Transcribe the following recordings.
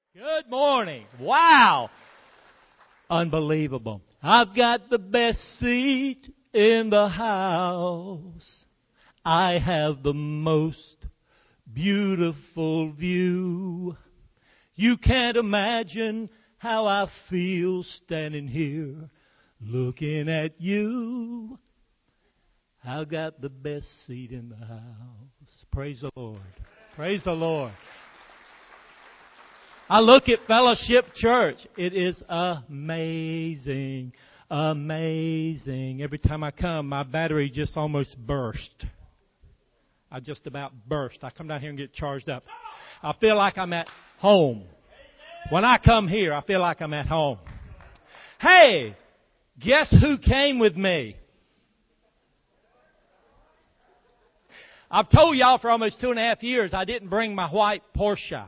Good morning. Wow. Unbelievable. I've got the best seat in the house. I have the most beautiful view. You can't imagine how I feel standing here looking at you. I've got the best seat in the house. Praise the Lord. Praise the Lord. I look at Fellowship Church. It is amazing. Amazing. Every time I come, my battery just almost burst. I just about burst. I come down here and get charged up. I feel like I'm at home. When I come here, I feel like I'm at home. Hey, guess who came with me? I've told y'all for almost 2.5 years I didn't bring my white Porsche.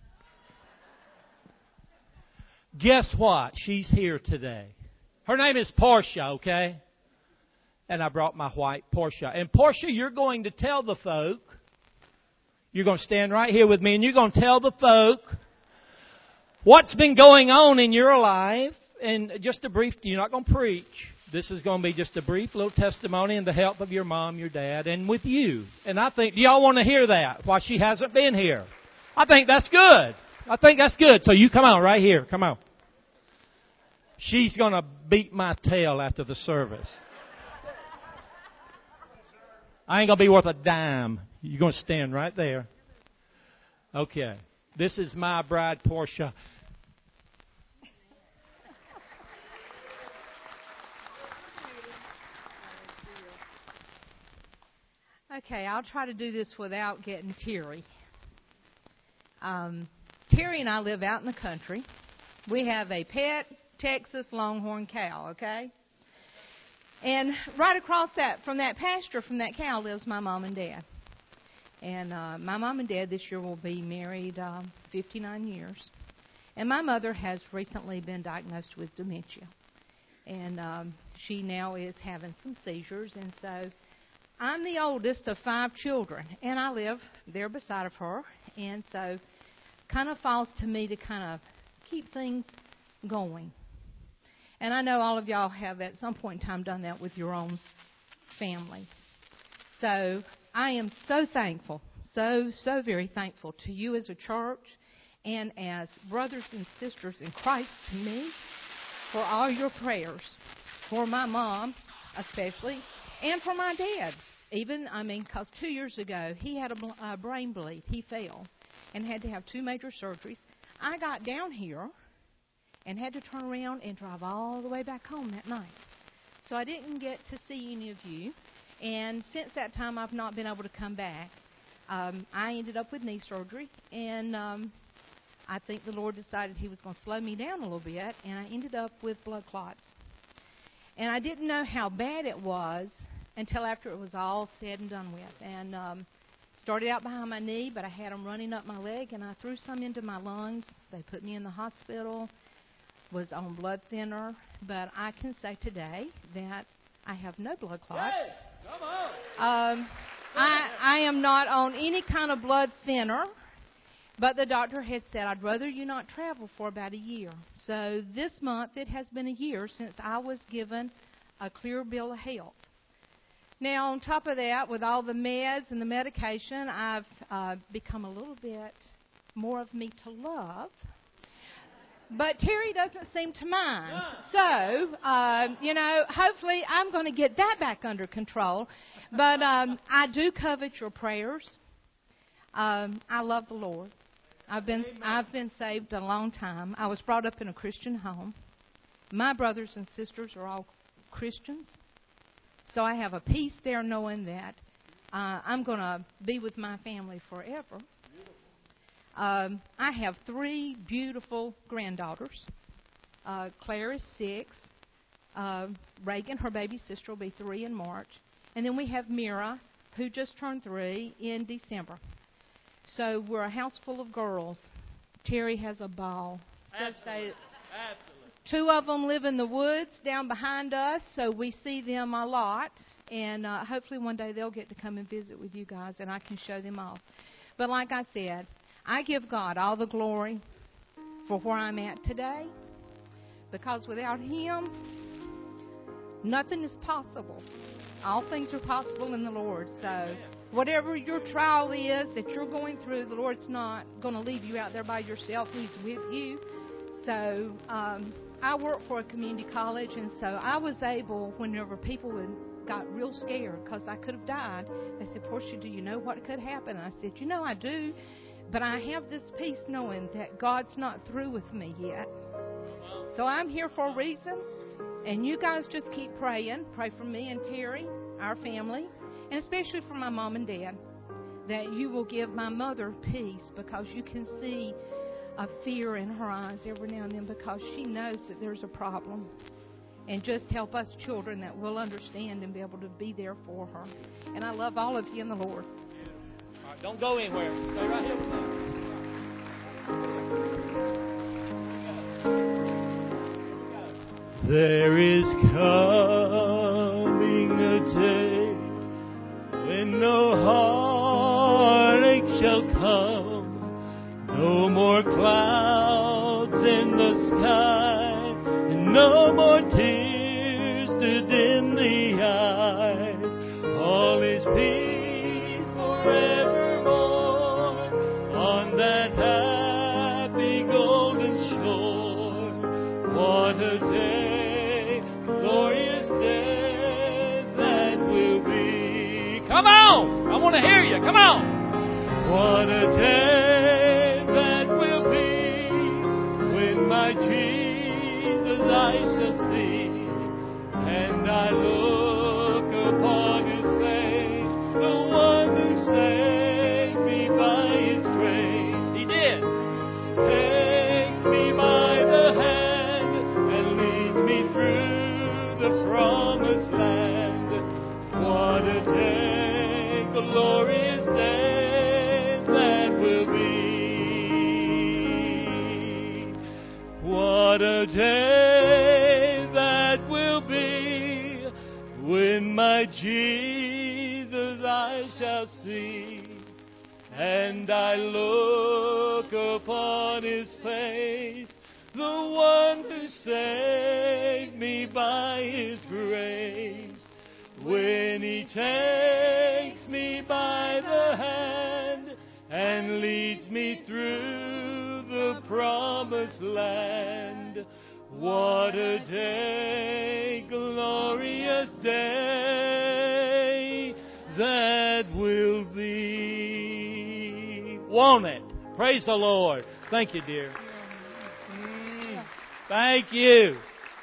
Guess what? She's here today. Her name is Portia, okay? And I brought my white Porsche. And Portia, you're going to tell the folk. You're going to stand right here with me and you're going to tell the folk what's been going on in your life. And just a brief, you're not going to preach. This is going to be just a brief little testimony in the help of your mom, your dad, and with you. And I think, do y'all want to hear that while she hasn't been here? I think that's good. I think that's good. So you come on right here. Come on. She's going to beat my tail after the service. I ain't going to be worth a dime. You're going to stand right there. Okay. This is my bride, Portia. Okay, I'll try to do this without getting teary. Terry and I live out in the country. We have a pet Texas Longhorn cow, okay? And right across from that pasture from that cow lives my mom and dad. And my mom and dad this year will be married 59 years. And my mother has recently been diagnosed with dementia. And she now is having some seizures. And so I'm the oldest of 5 children. And I live there beside of her. And so kind of falls to me to kind of keep things going. And I know all of y'all have at some point in time done that with your own family. So I am so thankful, so very thankful to you as a church and as brothers and sisters in Christ to me for all your prayers, for my mom especially, and for my dad. Because 2 years ago he had a brain bleed. He fell and had to have 2 major surgeries. I got down here and had to turn around and drive all the way back home that night. So I didn't get to see any of you. And since that time, I've not been able to come back. I ended up with knee surgery. And I think the Lord decided He was going to slow me down a little bit. And I ended up with blood clots. And I didn't know how bad it was until after it was all said and done with. And started out behind my knee, but I had them running up my leg. And I threw some into my lungs. They put me in the hospital. Was on blood thinner, but I can say today that I have no blood clots. Hey, come on. I am not on any kind of blood thinner, but the doctor had said, I'd rather you not travel for about a year. So this month, it has been a year since I was given a clear bill of health. Now, on top of that, with all the meds and the medication, I've become a little bit more of me to love. But Terry doesn't seem to mind. So, hopefully I'm going to get that back under control. But I do covet your prayers. I love the Lord. I've been saved a long time. I was brought up in a Christian home. My brothers and sisters are all Christians. So I have a peace there knowing that I'm going to be with my family forever. I have 3 beautiful granddaughters. Claire is 6. Reagan, her baby sister, will be 3 in March. And then we have Mira, who just turned 3 in December. So we're a house full of girls. Terry has a ball. Absolutely. 2 of them live in the woods down behind us, so we see them a lot. And hopefully one day they'll get to come and visit with you guys, and I can show them off. But like I said, I give God all the glory, for where I'm at today. Because without Him, nothing is possible. All things are possible in the Lord. So whatever your trial is that you're going through, the Lord's not going to leave you out there by yourself. He's with you. So I work for a community college, and so I was able, whenever people got real scared because I could have died, they said, Portia, do you know what could happen? And I said, I do. But I have this peace knowing that God's not through with me yet. So I'm here for a reason. And you guys just keep praying. Pray for me and Terry, our family, and especially for my mom and dad, that you will give my mother peace, because you can see a fear in her eyes every now and then because she knows that there's a problem. And just help us children that will understand and be able to be there for her. And I love all of you in the Lord. All right, don't go anywhere. Stay right here with me. There is coming a day when no heartache shall come, no more clouds in the sky, and no more tears to dim the eyes. All is peace forevermore on that happy golden shore. What a day, glorious day that will be. Come on! I want to hear you. Come on! What a day that will be when my Jesus I shall see, and I look upon His face, the one who saved me by His grace. He did. Takes me by the hand and leads me through the promised land. What a day, glorious day that will be. What a day that will be when my Jesus I shall see, and I look upon His face, the one who saved me by His grace. When He takes me by the hand and leads me through the promised land. What a day, glorious day that will be. Won't it? Praise the Lord. Thank you, dear. Thank you.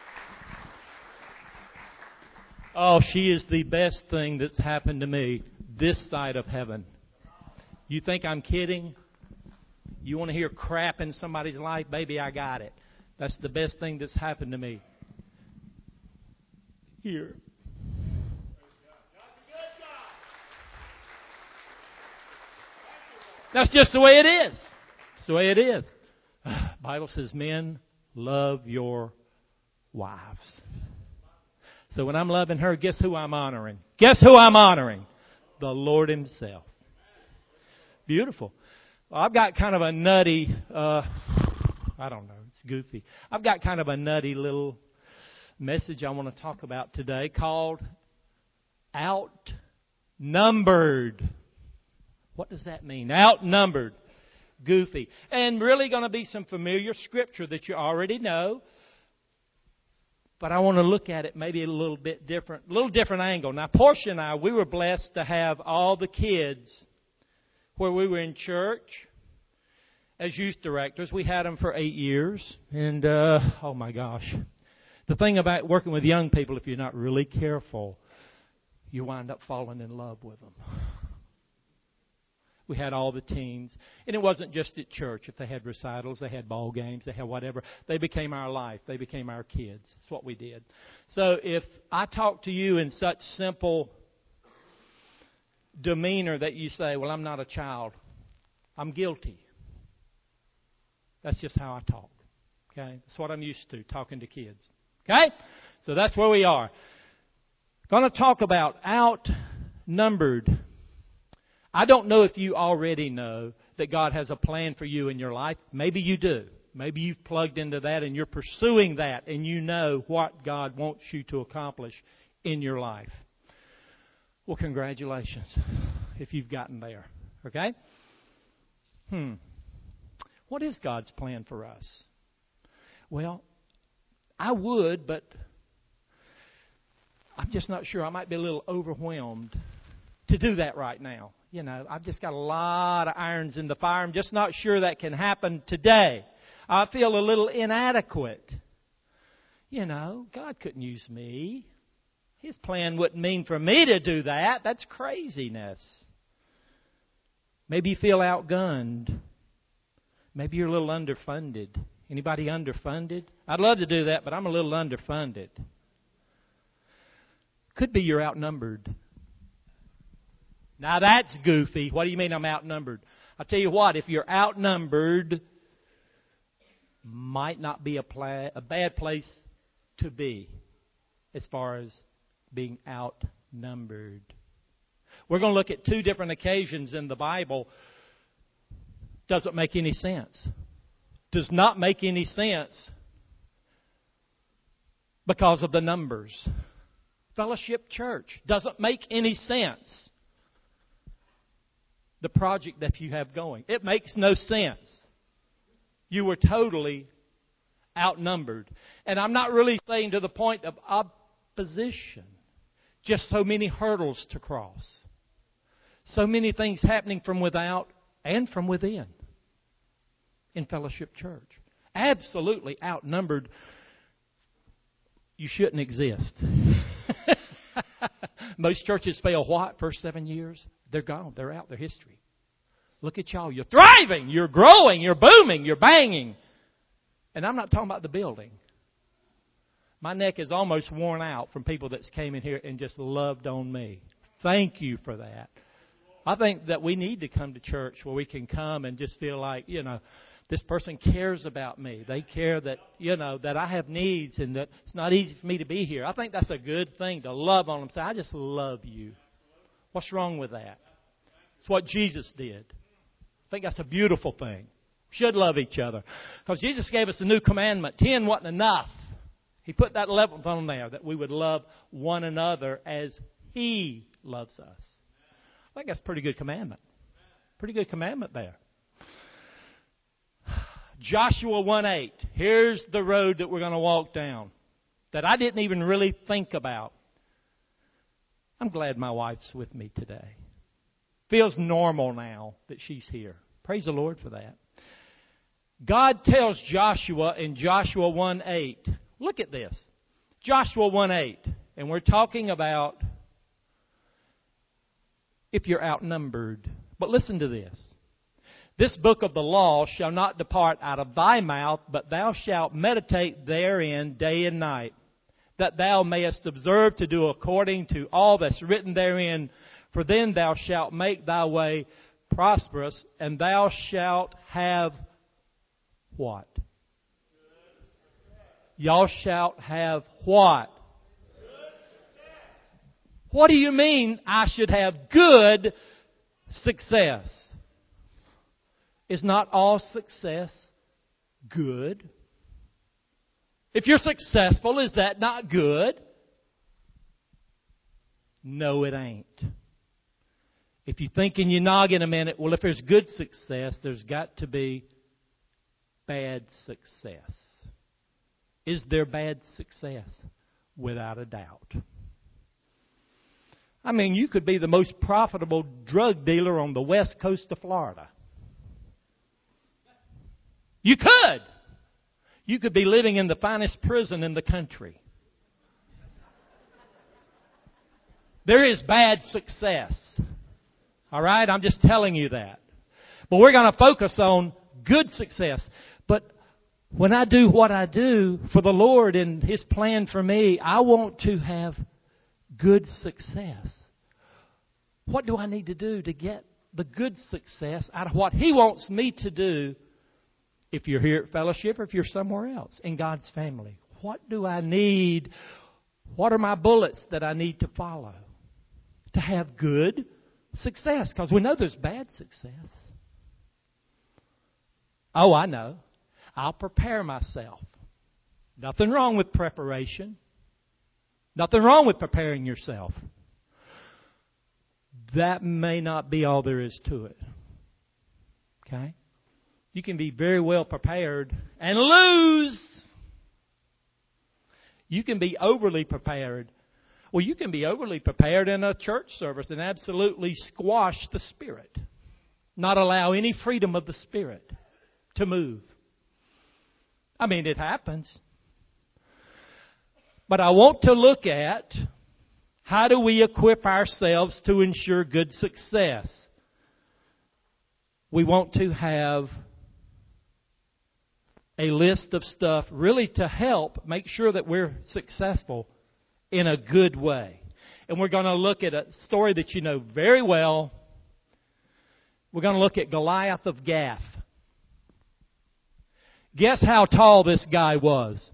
Oh, she is the best thing that's happened to me this side of heaven. You think I'm kidding? You want to hear crap in somebody's life? Baby, I got it. That's the best thing that's happened to me. Here. That's just the way it is. It's the way it is. Bible says, men, love your wives. So when I'm loving her, guess who I'm honoring? Guess who I'm honoring? The Lord Himself. Beautiful. Well, I've got kind of a nutty, I don't know, it's goofy. I've got kind of a nutty little message I want to talk about today called Outnumbered. What does that mean? Outnumbered. Goofy. And really going to be some familiar scripture that you already know. But I want to look at it maybe a little bit different, a little different angle. Now, Portia and I, we were blessed to have all the kids where we were in church as youth directors. We had them for 8 years. And, oh my gosh. The thing about working with young people, if you're not really careful, you wind up falling in love with them. We had all the teams. And it wasn't just at church. If they had recitals, they had ball games, they had whatever. They became our life. They became our kids. That's what we did. So if I talk to you in such simple demeanor that you say, well, I'm not a child, I'm guilty. That's just how I talk. Okay? That's what I'm used to, talking to kids. Okay? So that's where we are. Going to talk about outnumbered. I don't know if you already know that God has a plan for you in your life. Maybe you do. Maybe you've plugged into that and you're pursuing that and you know what God wants you to accomplish in your life. Well, congratulations if you've gotten there. Okay? What is God's plan for us? Well, I would, but I'm just not sure. I might be a little overwhelmed to do that right now. You know, I've just got a lot of irons in the fire. I'm just not sure that can happen today. I feel a little inadequate. You know, God couldn't use me. His plan wouldn't mean for me to do that. That's craziness. Maybe you feel outgunned. Maybe you're a little underfunded. Anybody underfunded? I'd love to do that, but I'm a little underfunded. Could be you're outnumbered. Now that's goofy. What do you mean I'm outnumbered? I'll tell you what, if you're outnumbered, might not be a bad place to be as far as being outnumbered. We're going to look at two different occasions in the Bible. Doesn't make any sense. Does not make any sense because of the numbers. Fellowship Church doesn't make any sense. The project that you have going, it makes no sense. You were totally outnumbered. And I'm not really saying to the point of opposition. Just so many hurdles to cross. So many things happening from without and from within in Fellowship Church. Absolutely outnumbered. You shouldn't exist. Most churches fail what? First 7 years? They're gone. They're out. They're history. Look at y'all. You're thriving. You're growing. You're booming. You're banging. And I'm not talking about the building. My neck is almost worn out from people that came in here and just loved on me. Thank you for that. I think that we need to come to church where we can come and just feel like, you know, this person cares about me. They care that, you know, that I have needs and that it's not easy for me to be here. I think that's a good thing to love on them. Say, I just love you. What's wrong with that? It's what Jesus did. I think that's a beautiful thing. We should love each other. Because Jesus gave us a new commandment. 10 wasn't enough. He put that 11th on there, that we would love one another as He loves us. I think that's a pretty good commandment. Pretty good commandment there. Joshua 1:8. Here's the road that we're going to walk down that I didn't even really think about. I'm glad my wife's with me today. Feels normal now that she's here. Praise the Lord for that. God tells Joshua in Joshua 1:8. Look at this. Joshua 1:8. And we're talking about if you're outnumbered. But listen to this. This book of the law shall not depart out of thy mouth, but thou shalt meditate therein day and night, that thou mayest observe to do according to all that's written therein. For then thou shalt make thy way prosperous, and thou shalt have what? Y'all shalt have what? What do you mean I should have good success? Is not all success good? If you're successful, is that not good? No, it ain't. If you think in your noggin a minute, well, if there's good success, there's got to be bad success. Is there bad success? Without a doubt. I mean, you could be the most profitable drug dealer on the west coast of Florida. You could. You could be living in the finest prison in the country. There is bad success. All right? I'm just telling you that. But we're going to focus on good success. But when I do what I do for the Lord and His plan for me, I want to have good success. What do I need to do to get the good success out of what He wants me to do? If you're here at Fellowship or if you're somewhere else in God's family, what do I need? What are my bullets that I need to follow to have good success? Because we know there's bad success. Oh, I know. I'll prepare myself. Nothing wrong with preparation. Nothing wrong with preparing yourself. That may not be all there is to it. Okay? You can be very well prepared and lose. You can be overly prepared. Well, you can be overly prepared in a church service and absolutely squash the Spirit. Not allow any freedom of the Spirit to move. I mean, it happens. But I want to look at how do we equip ourselves to ensure good success. We want to have a list of stuff really to help make sure that we're successful in a good way. And we're going to look at a story that you know very well. We're going to look at Goliath of Gath. Guess how tall this guy was?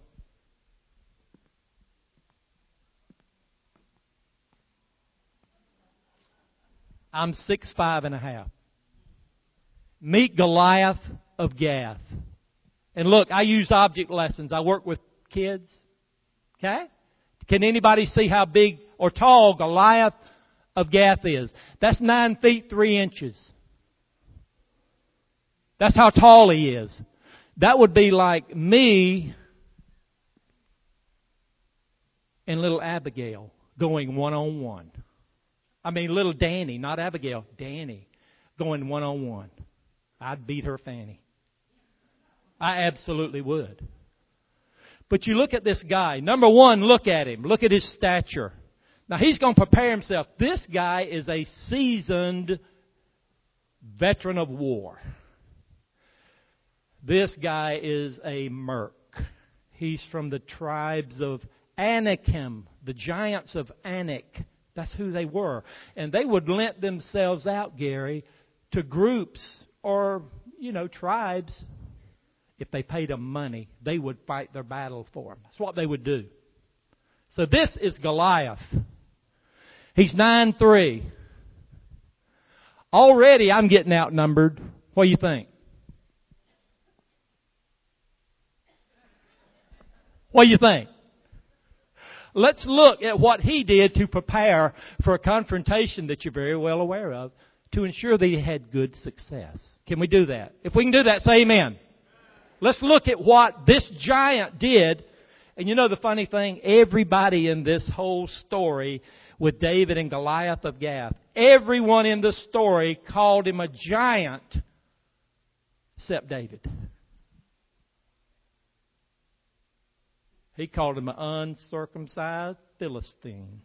I'm 6'5.5". Meet Goliath of Gath. And look, I use object lessons. I work with kids. Okay? Can anybody see how big or tall Goliath of Gath is? That's 9 feet 3 inches. That's how tall he is. That would be like me and little Abigail going one-on-one. I mean, little Danny, not Abigail, Danny, going one-on-one. I'd beat her fanny. I absolutely would. But you look at this guy. Number one, look at him. Look at his stature. Now, he's going to prepare himself. This guy is a seasoned veteran of war. This guy is a merc. He's from the tribes of Anakim, the giants of Anak. That's who they were. And they would lend themselves out, Gary, to groups or, tribes. If they paid them money, they would fight their battle for them. That's what they would do. So this is Goliath. He's 9'3". Already I'm getting outnumbered. What do you think? What do you think? Let's look at what he did to prepare for a confrontation that you're very well aware of to ensure that he had good success. Can we do that? If we can do that, say amen. Let's look at what this giant did. And you know the funny thing? Everybody in this whole story with David and Goliath of Gath, everyone in the story called him a giant except David. He called him an uncircumcised Philistine.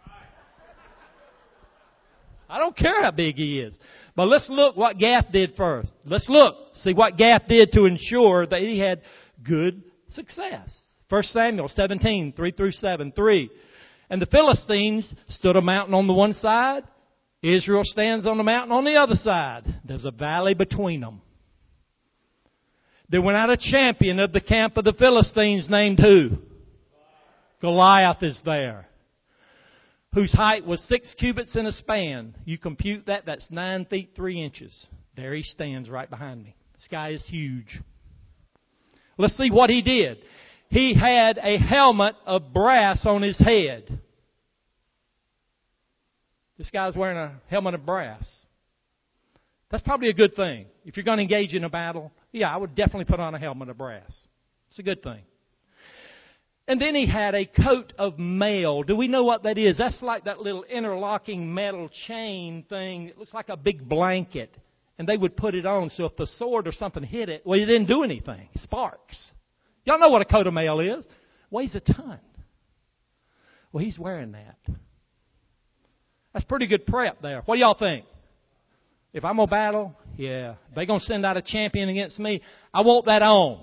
I don't care how big he is. But let's look what Gath did first. Let's look, see what Gath did to ensure that he had good success. 1 Samuel 17, 3-7. 3. And the Philistines stood a mountain on the one side. Israel stands on the mountain on the other side. There's a valley between them. There went out a champion of the camp of the Philistines named who? Goliath is there. Whose height was 6 cubits in a span. You compute that, that's 9 feet 3 inches. There he stands right behind me. This guy is huge. Let's see what he did. He had a helmet of brass on his head. This guy's wearing a helmet of brass. That's probably a good thing. If you're going to engage in a battle, yeah, I would definitely put on a helmet of brass. It's a good thing. And then he had a coat of mail. Do we know what that is? That's like that little interlocking metal chain thing. It looks like a big blanket. And they would put it on so if the sword or something hit it, well, it didn't do anything. Sparks. Y'all know what a coat of mail is. Weighs a ton. Well, he's wearing that. That's pretty good prep there. What do y'all think? If I'm going to battle, yeah. If they're going to send out a champion against me, I want that on.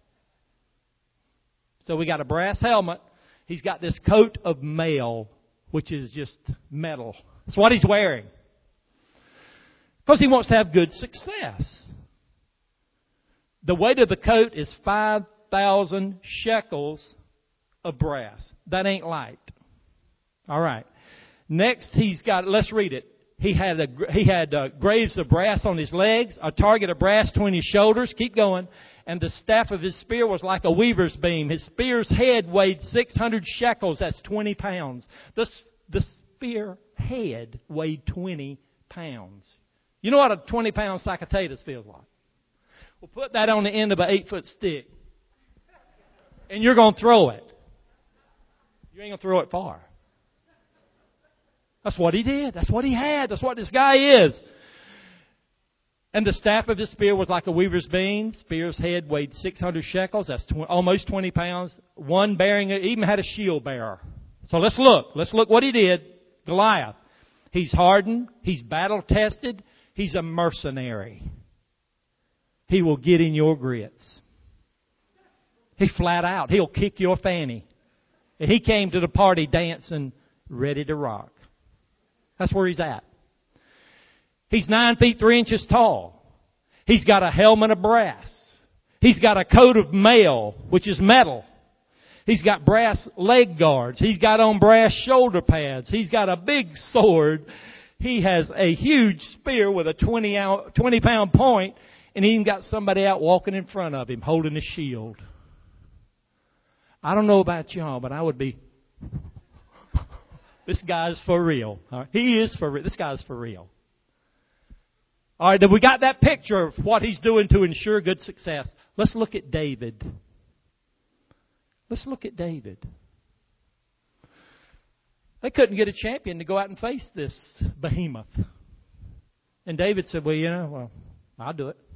So we got a brass helmet. He's got this coat of mail, which is just metal. That's what he's wearing. Because he wants to have good success. The weight of the coat is 5,000 shekels of brass. That ain't light. All right. Next, he's got, let's read it. He had graves of brass on his legs, a target of brass between his shoulders. Keep going. And the staff of his spear was like a weaver's beam. His spear's head weighed 600 shekels. That's 20 pounds. The spear head weighed 20 pounds. You know what a 20-pound sack of potatoes feels like? Well, put that on the end of an 8-foot stick. And you're going to throw it. You ain't going to throw it far. That's what he did. That's what he had. That's what this guy is. And the staff of his spear was like a weaver's beam. Spear's head weighed 600 shekels. That's almost 20 pounds. One bearing it, even had a shield bearer. So let's look. Let's look what he did. Goliath. He's hardened. He's battle tested. He's a mercenary. He will get in your grits. He flat out. He'll kick your fanny. And he came to the party dancing, ready to rock. That's where he's at. He's 9 feet 3 inches tall. He's got a helmet of brass. He's got a coat of mail, which is metal. He's got brass leg guards. He's got on brass shoulder pads. He's got a big sword. He has a huge spear with a 20-pound point. And he even got somebody out walking in front of him holding a shield. I don't know about y'all, but I would be, this guy's for real. All right? He is for real. This guy's for real. All right, then we got that picture of what he's doing to ensure good success. Let's look at David. Let's look at David. They couldn't get a champion to go out and face this behemoth. And David said, well, I'll do it.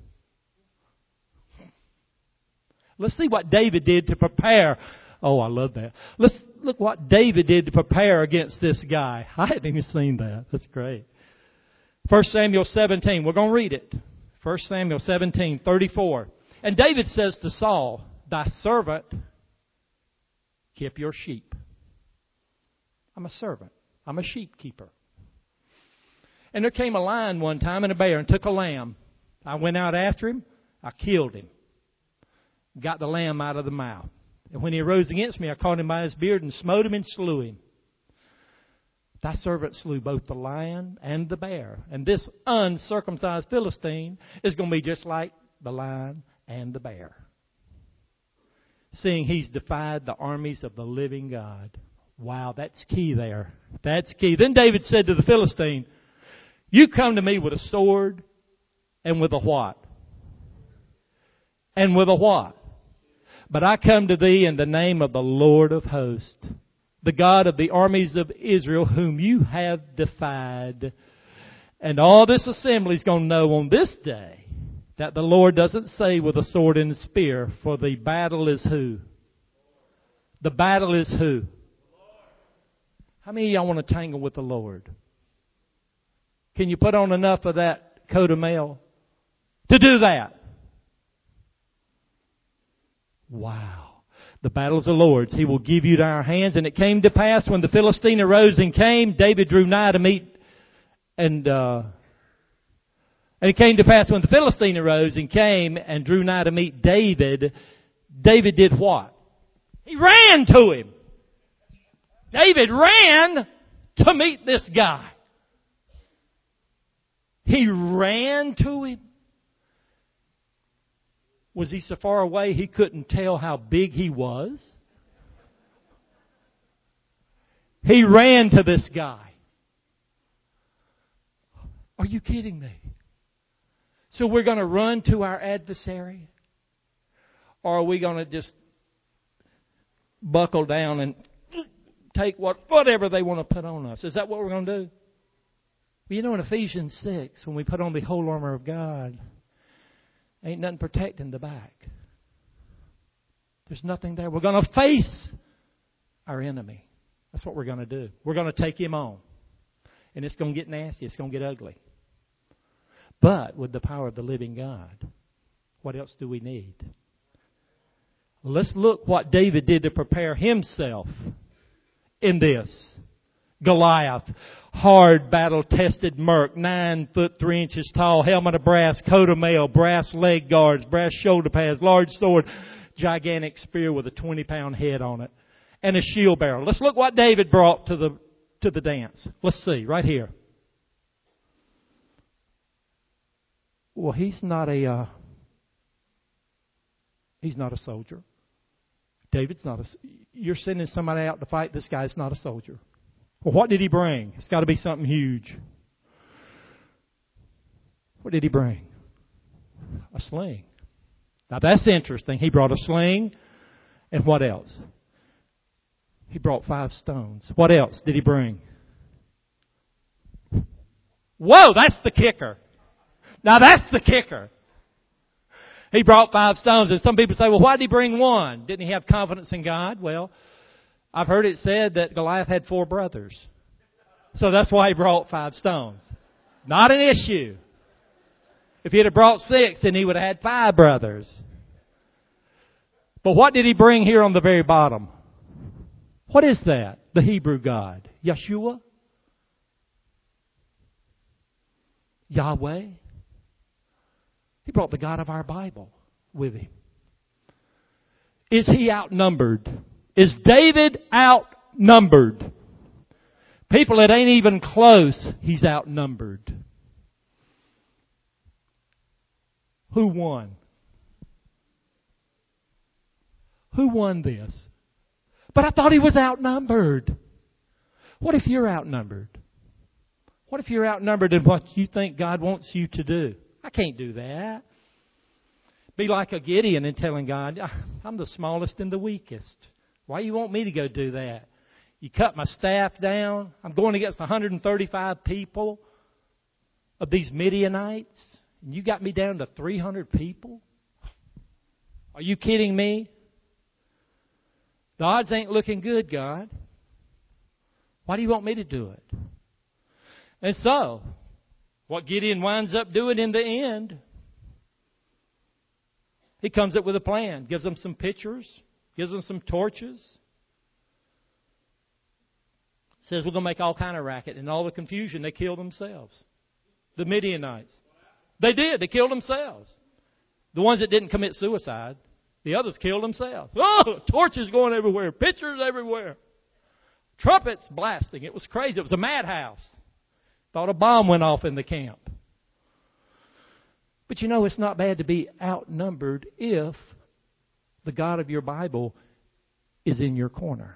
Let's see what David did to prepare. Oh, I love that. Let's look what David did to prepare against this guy. I hadn't even seen that. That's great. 1 Samuel 17. We're going to read it. 1 Samuel 17, 34. And David says to Saul, thy servant keep your sheep. I'm a servant. I'm a sheep keeper. And there came a lion one time and a bear and took a lamb. I went out after him. I killed him. Got the lamb out of the mouth. And when he arose against me, I caught him by his beard and smote him and slew him. Thy servant slew both the lion and the bear. And this uncircumcised Philistine is going to be just like the lion and the bear, seeing he's defied the armies of the living God. Wow, that's key there. That's key. Then David said to the Philistine, you come to me with a sword and with a what? And with a what? But I come to thee in the name of the Lord of hosts, the God of the armies of Israel, whom you have defied. And all this assembly is going to know on this day that the Lord doesn't say with a sword and a spear, for the battle is who? The battle is who? How many of y'all want to tangle with the Lord? Can you put on enough of that coat of mail to do that? Wow. The battle is the Lord's. He will give you to our hands. And it came to pass when the Philistine arose and came, David drew nigh to meet. And it came to pass when the Philistine arose and came and drew nigh to meet David, David did what? He ran to him. David ran to meet this guy. He ran to him. Was he so far away he couldn't tell how big he was? He ran to this guy. Are you kidding me? So we're going to run to our adversary? Or are we going to just buckle down and take whatever they want to put on us? Is that what we're going to do? Well, you know, in Ephesians 6, when we put on the whole armor of God, ain't nothing protecting the back. There's nothing there. We're going to face our enemy. That's what we're going to do. We're going to take him on. And it's going to get nasty. It's going to get ugly. But with the power of the living God, what else do we need? Let's look what David did to prepare himself in this. Goliath, hard battle-tested merc, 9 foot 3 inches tall, helmet of brass, coat of mail, brass leg guards, brass shoulder pads, large sword, gigantic spear with a 20-pound head on it, and a shield bearer. Let's look what David brought to the dance. Let's see, right here. Well, he's not a He's not a soldier. David's not a... You're sending somebody out to fight. This guy's not a soldier. Well, what did he bring? It's got to be something huge. What did he bring? A sling. Now that's interesting. He brought a sling. And what else? He brought 5 stones. What else did he bring? Whoa, that's the kicker. Now that's the kicker. He brought 5 stones. And some people say, well, why did he bring one? Didn't he have confidence in God? Well, I've heard it said that Goliath had 4 brothers. So that's why he brought 5 stones. Not an issue. If he had brought 6, then he would have had 5 brothers. But what did he bring here on the very bottom? What is that? The Hebrew God. Yeshua? Yahweh? He brought the God of our Bible with him. Is he outnumbered? Is David outnumbered? People that ain't even close, he's outnumbered. Who won? Who won this? But I thought he was outnumbered. What if you're outnumbered? What if you're outnumbered in what you think God wants you to do? I can't do that. Be like a Gideon and telling God, I'm the smallest and the weakest. Why you want me to go do that? You cut my staff down. I'm going against 135 people of these Midianites. And you got me down to 300 people? Are you kidding me? The odds ain't looking good, God. Why do you want me to do it? And so, what Gideon winds up doing in the end, he comes up with a plan. Gives them some pictures. Gives them some torches. Says we're going to make all kind of racket. And all the confusion, they killed themselves. The Midianites. They did. They killed themselves. The ones that didn't commit suicide. The others killed themselves. Oh, torches going everywhere. Pictures everywhere. Trumpets blasting. It was crazy. It was a madhouse. Thought a bomb went off in the camp. But you know, it's not bad to be outnumbered if the God of your Bible is in your corner.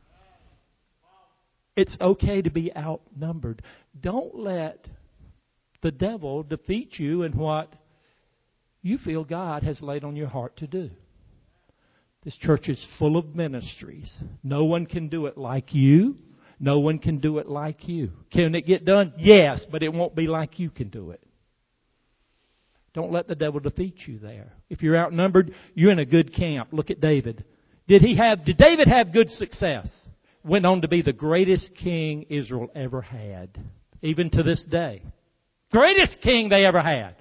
It's okay to be outnumbered. Don't let the devil defeat you in what you feel God has laid on your heart to do. This church is full of ministries. No one can do it like you. No one can do it like you. Can it get done? Yes, but it won't be like you can do it. Don't let the devil defeat you there. If you're outnumbered, you're in a good camp. Look at David. Did David have good success? Went on to be the greatest king Israel ever had. Even to this day. Greatest king they ever had.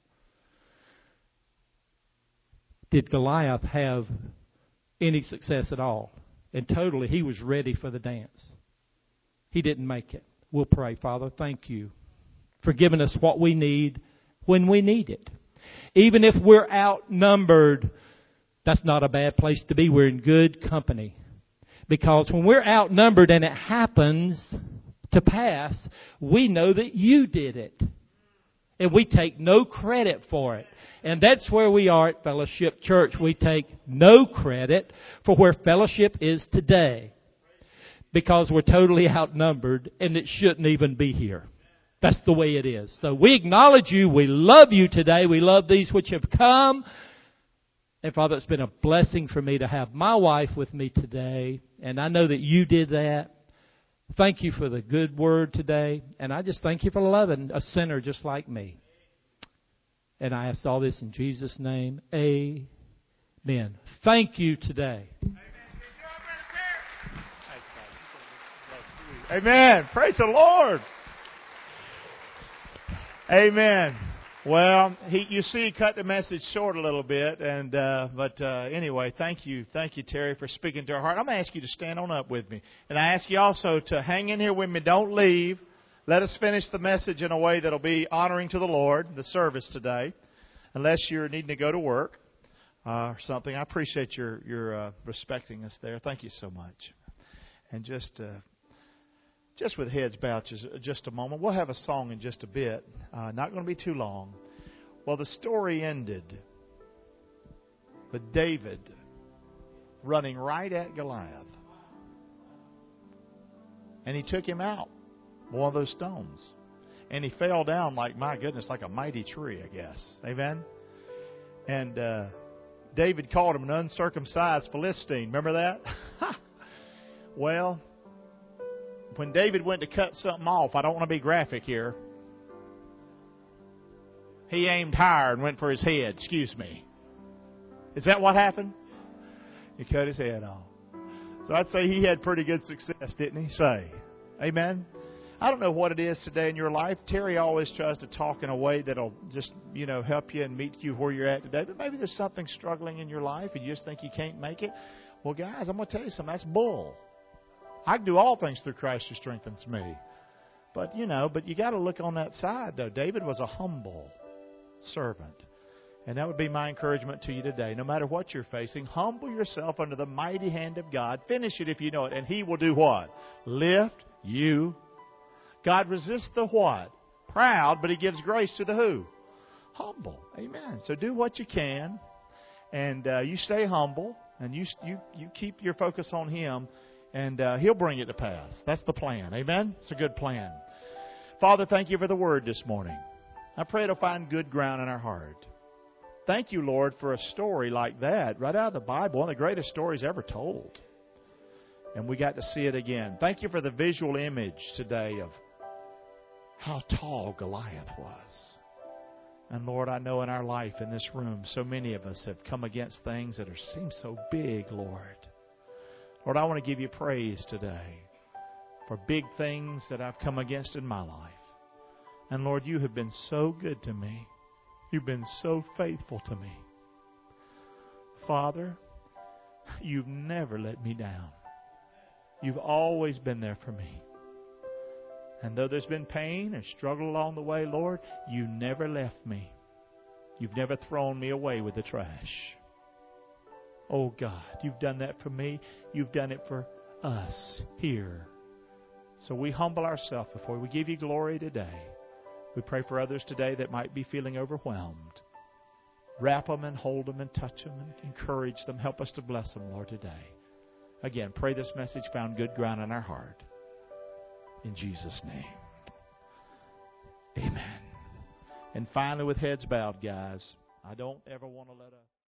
Did Goliath have any success at all? And totally, he was ready for the dance. He didn't make it. We'll pray. Father, thank you for giving us what we need when we need it. Even if we're outnumbered, that's not a bad place to be. We're in good company. Because when we're outnumbered and it happens to pass, we know that you did it. And we take no credit for it. And that's where we are at Fellowship Church. We take no credit for where Fellowship is today. Because we're totally outnumbered and it shouldn't even be here. That's the way it is. So we acknowledge you. We love you today. We love these which have come. And Father, it's been a blessing for me to have my wife with me today. And I know that you did that. Thank you for the good word today. And I just thank you for loving a sinner just like me. And I ask all this in Jesus' name. Amen. Thank you today. Amen. Praise the Lord. Amen. Well, you see, he cut the message short a little bit, but anyway, thank you, Terry, for speaking to our heart. I'm going to ask you to stand on up with me, and I ask you also to hang in here with me. Don't leave. Let us finish the message in a way that'll be honoring to the Lord, the service today, unless you're needing to go to work or something. I appreciate your respecting us there. Thank you so much. And just with heads bowed just a moment. We'll have a song in just a bit. Not going to be too long. Well, the story ended. But David running right at Goliath. And he took him out, one of those stones. And he fell down like, my goodness, like a mighty tree, I guess. Amen? And David called him an uncircumcised Philistine. Remember that? Well, when David went to cut something off, I don't want to be graphic here, he aimed higher and went for his head. Excuse me. Is that what happened? He cut his head off. So I'd say he had pretty good success, didn't he? Say, amen. I don't know what it is today in your life. Terry always tries to talk in a way that'll just, help you and meet you where you're at today. But maybe there's something struggling in your life and you just think you can't make it. Well, guys, I'm going to tell you something. That's bull. I can do all things through Christ who strengthens me. But you got to look on that side, though. David was a humble servant. And that would be my encouragement to you today. No matter what you're facing, humble yourself under the mighty hand of God. Finish it if you know it. And He will do what? Lift you. God resists the what? Proud, but He gives grace to the who? Humble. Amen. So do what you can. And you stay humble. And you keep your focus on Him. And He'll bring it to pass. That's the plan. Amen? It's a good plan. Father, thank you for the word this morning. I pray it'll find good ground in our heart. Thank you, Lord, for a story like that, right out of the Bible, one of the greatest stories ever told. And we got to see it again. Thank you for the visual image today of how tall Goliath was. And Lord, I know in our life in this room, so many of us have come against things that seem so big, Lord. Lord, I want to give you praise today for big things that I've come against in my life. And Lord, you have been so good to me. You've been so faithful to me. Father, you've never let me down. You've always been there for me. And though there's been pain and struggle along the way, Lord, you never left me. You've never thrown me away with the trash. Oh God, you've done that for me. You've done it for us here. So we humble ourselves before we give you glory today. We pray for others today that might be feeling overwhelmed. Wrap them and hold them and touch them and encourage them. Help us to bless them, Lord, today. Again, pray this message found good ground in our heart. In Jesus' name. Amen. And finally, with heads bowed, guys, I don't ever want to let a